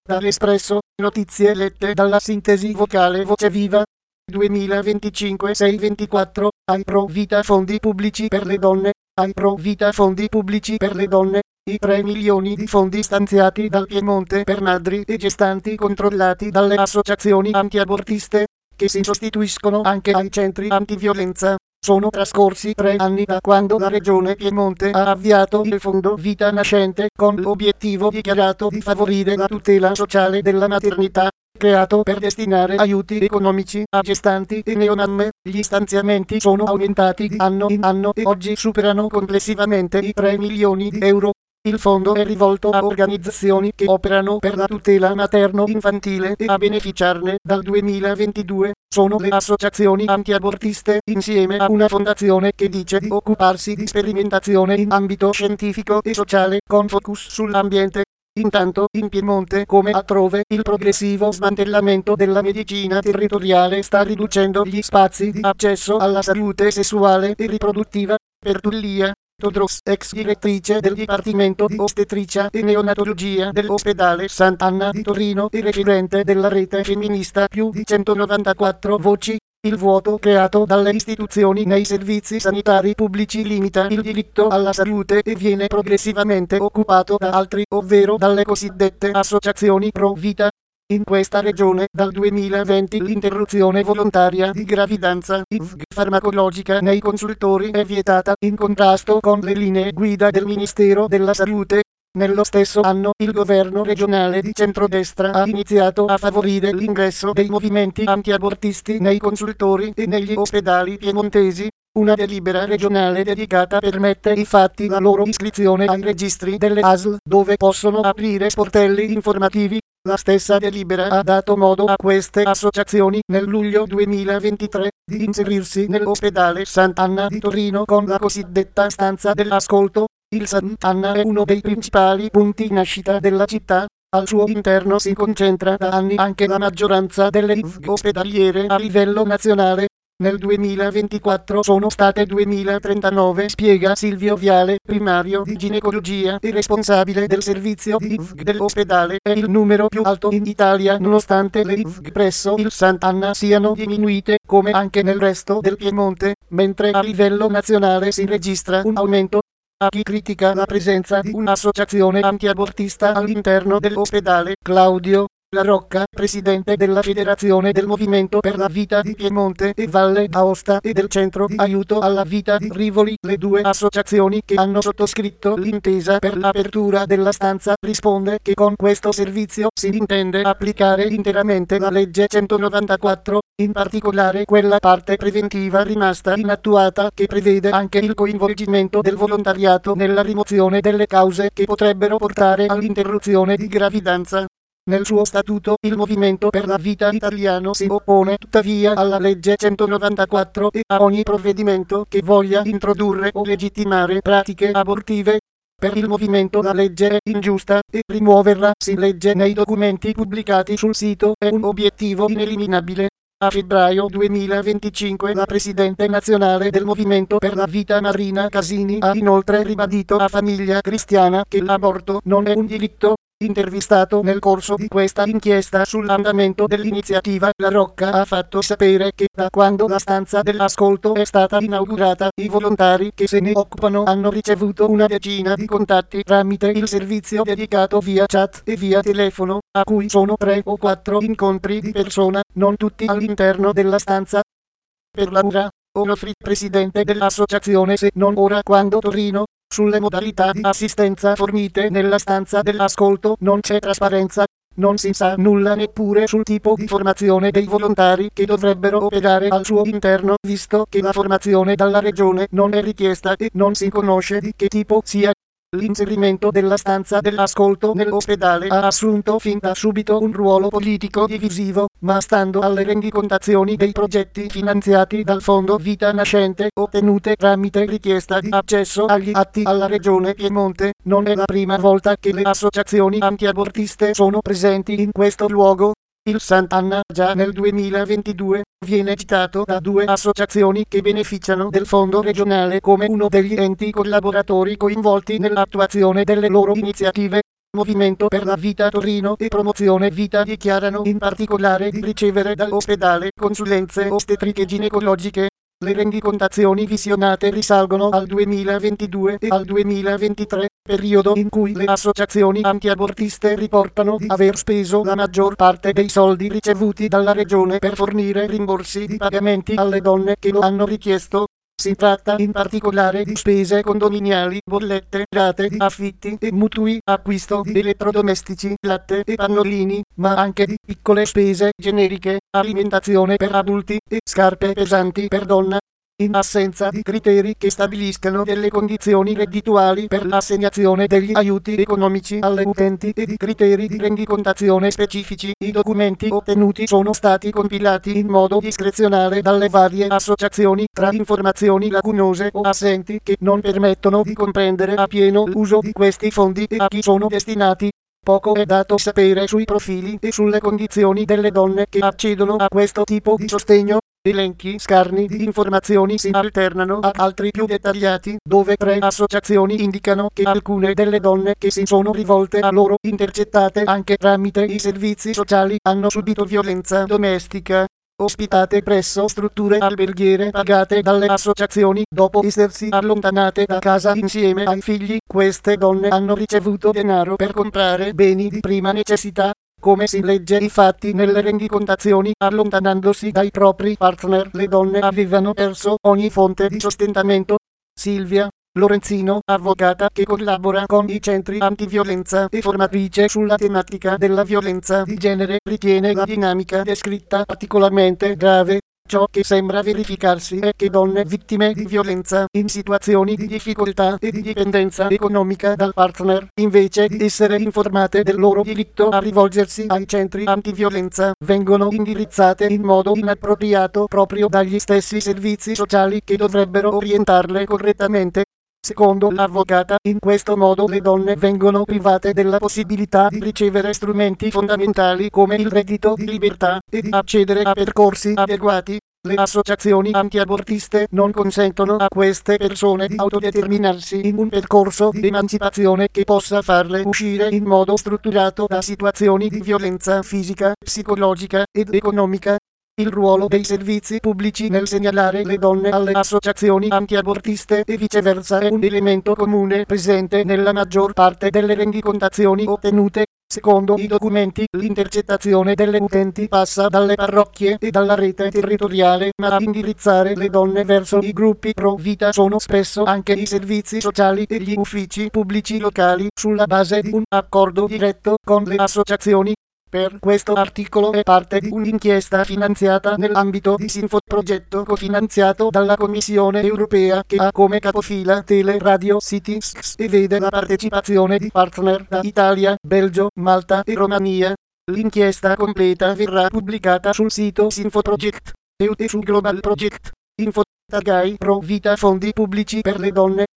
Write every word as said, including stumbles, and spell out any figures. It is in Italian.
Dall'Espresso, notizie lette dalla sintesi vocale Voce Viva. duemilaventicinque sei ventiquattro, ai pro vita fondi pubblici per le donne, ai pro vita fondi pubblici per le donne, i tre milioni di fondi stanziati dal Piemonte per madri e gestanti controllati dalle associazioni antiabortiste, che si sostituiscono anche ai centri antiviolenza. Sono trascorsi tre anni da quando la Regione Piemonte ha avviato il Fondo Vita Nascente con l'obiettivo dichiarato di favorire la tutela sociale della maternità, creato per destinare aiuti economici a gestanti e neonamme. Gli stanziamenti sono aumentati di anno in anno e oggi superano complessivamente i tre milioni di euro. Il fondo è rivolto a organizzazioni che operano per la tutela materno-infantile e a beneficiarne dal duemilaventidue sono le associazioni antiabortiste insieme a una fondazione che dice di occuparsi di sperimentazione in ambito scientifico e sociale con focus sull'ambiente. Intanto in Piemonte come altrove il progressivo smantellamento della medicina territoriale sta riducendo gli spazi di accesso alla salute sessuale e riproduttiva. Per Tullia Todros, ex direttrice del Dipartimento di Ostetricia e Neonatologia dell'Ospedale Sant'Anna di Torino e referente della rete femminista Più di centonovantaquattro Voci, il vuoto creato dalle istituzioni nei servizi sanitari pubblici limita il diritto alla salute e viene progressivamente occupato da altri, ovvero dalle cosiddette associazioni pro vita. In questa regione dal duemilaventi l'interruzione volontaria di gravidanza I V G farmacologica nei consultori è vietata in contrasto con le linee guida del Ministero della Salute. Nello stesso anno il governo regionale di centrodestra ha iniziato a favorire l'ingresso dei movimenti antiabortisti nei consultori e negli ospedali piemontesi. Una delibera regionale dedicata permette infatti la loro iscrizione ai registri delle A S L, dove possono aprire sportelli informativi. La stessa delibera ha dato modo a queste associazioni nel luglio duemilaventitré di inserirsi nell'ospedale Sant'Anna di Torino con la cosiddetta stanza dell'ascolto. Il Sant'Anna è uno dei principali punti nascita della città. Al suo interno si concentra da anni anche la maggioranza delle I V G ospedaliere a livello nazionale. Nel duemilaventiquattro sono state duemilatrentanove, spiega Silvio Viale, primario di ginecologia e responsabile del servizio di I V G dell'ospedale. È il numero più alto in Italia nonostante le I V G presso il Sant'Anna siano diminuite, come anche nel resto del Piemonte, mentre a livello nazionale si registra un aumento. A chi critica la presenza di un'associazione antiabortista all'interno dell'ospedale, Claudio La Rocca, presidente della Federazione del Movimento per la Vita di Piemonte e Valle d'Aosta e del Centro di Aiuto alla Vita di Rivoli, le due associazioni che hanno sottoscritto l'intesa per l'apertura della stanza, risponde che con questo servizio si intende applicare interamente la legge centonovantaquattro, in particolare quella parte preventiva rimasta inattuata che prevede anche il coinvolgimento del volontariato nella rimozione delle cause che potrebbero portare all'interruzione di gravidanza. Nel suo statuto il Movimento per la Vita italiano si oppone tuttavia alla legge centonovantaquattro e a ogni provvedimento che voglia introdurre o legittimare pratiche abortive. Per il movimento la legge è ingiusta e rimuoverla, si legge nei documenti pubblicati sul sito, è un obiettivo ineliminabile. A febbraio duemilaventicinque la presidente nazionale del Movimento per la Vita Marina Casini ha inoltre ribadito a Famiglia Cristiana che l'aborto non è un diritto. Intervistato nel corso di questa inchiesta sull'andamento dell'iniziativa, La Rocca ha fatto sapere che da quando la stanza dell'ascolto è stata inaugurata, i volontari che se ne occupano hanno ricevuto una decina di contatti tramite il servizio dedicato via chat e via telefono, a cui sono tre o quattro incontri di persona, non tutti all'interno della stanza. Per Laura Onofri, presidente dell'associazione Se non ora quando Torino, sulle modalità di assistenza fornite nella stanza dell'ascolto non c'è trasparenza, non si sa nulla neppure sul tipo di formazione dei volontari che dovrebbero operare al suo interno, visto che la formazione dalla regione non è richiesta e non si conosce di che tipo sia. L'inserimento della stanza dell'ascolto nell'ospedale ha assunto fin da subito un ruolo politico divisivo, ma stando alle rendicontazioni dei progetti finanziati dal Fondo Vita Nascente ottenute tramite richiesta di accesso agli atti alla Regione Piemonte, non è la prima volta che le associazioni antiabortiste sono presenti in questo luogo. Il Sant'Anna, già nel duemilaventidue, viene citato da due associazioni che beneficiano del fondo regionale come uno degli enti collaboratori coinvolti nell'attuazione delle loro iniziative. Movimento per la Vita Torino e Promozione Vita dichiarano in particolare di ricevere dall'ospedale consulenze ostetriche ginecologiche. Le rendicontazioni visionate risalgono al duemilaventidue e al duemilaventitré, periodo in cui le associazioni antiabortiste riportano di aver speso la maggior parte dei soldi ricevuti dalla regione per fornire rimborsi di pagamenti alle donne che lo hanno richiesto. Si tratta in particolare di spese condominiali, bollette, rate di affitti e mutui, acquisto di elettrodomestici, latte e pannolini, ma anche di piccole spese generiche, alimentazione per adulti e scarpe pesanti per donna. In assenza di criteri che stabiliscano delle condizioni reddituali per l'assegnazione degli aiuti economici alle utenti e di criteri di rendicontazione specifici, i documenti ottenuti sono stati compilati in modo discrezionale dalle varie associazioni tra informazioni lacunose o assenti che non permettono di comprendere appieno l'uso di questi fondi e a chi sono destinati. Poco è dato sapere sui profili e sulle condizioni delle donne che accedono a questo tipo di sostegno. Elenchi scarni di informazioni si alternano ad altri più dettagliati, dove tre associazioni indicano che alcune delle donne che si sono rivolte a loro, intercettate anche tramite i servizi sociali, hanno subito violenza domestica. Ospitate presso strutture alberghiere pagate dalle associazioni dopo essersi allontanate da casa insieme ai figli, queste donne hanno ricevuto denaro per comprare beni di prima necessità. Come si legge infatti nelle rendicontazioni, allontanandosi dai propri partner, le donne avevano perso ogni fonte di sostentamento. Silvia Lorenzino, avvocata che collabora con i centri antiviolenza e formatrice sulla tematica della violenza di genere, ritiene la dinamica descritta particolarmente grave. Ciò che sembra verificarsi è che donne vittime di violenza in situazioni di difficoltà e di dipendenza economica dal partner, invece di essere informate del loro diritto a rivolgersi ai centri antiviolenza, vengono indirizzate in modo inappropriato proprio dagli stessi servizi sociali che dovrebbero orientarle correttamente. Secondo l'avvocata, in questo modo le donne vengono private della possibilità di ricevere strumenti fondamentali come il reddito di libertà e di accedere a percorsi adeguati. Le associazioni antiabortiste non consentono a queste persone di autodeterminarsi in un percorso di emancipazione che possa farle uscire in modo strutturato da situazioni di violenza fisica, psicologica ed economica. Il ruolo dei servizi pubblici nel segnalare le donne alle associazioni antiabortiste e viceversa è un elemento comune presente nella maggior parte delle rendicontazioni ottenute. Secondo i documenti, l'intercettazione delle utenti passa dalle parrocchie e dalla rete territoriale, ma a indirizzare le donne verso i gruppi pro vita sono spesso anche i servizi sociali e gli uffici pubblici locali, sulla base di un accordo diretto con le associazioni. Per questo articolo è parte di un'inchiesta finanziata nell'ambito di Sinfo, progetto cofinanziato dalla Commissione Europea che ha come capofila Tele Radio Cities e vede la partecipazione di partner da Italia, Belgio, Malta e Romania. L'inchiesta completa verrà pubblicata sul sito Sinfo Project e su Global Project. Info Tagai Pro Vita Fondi Pubblici per le Donne.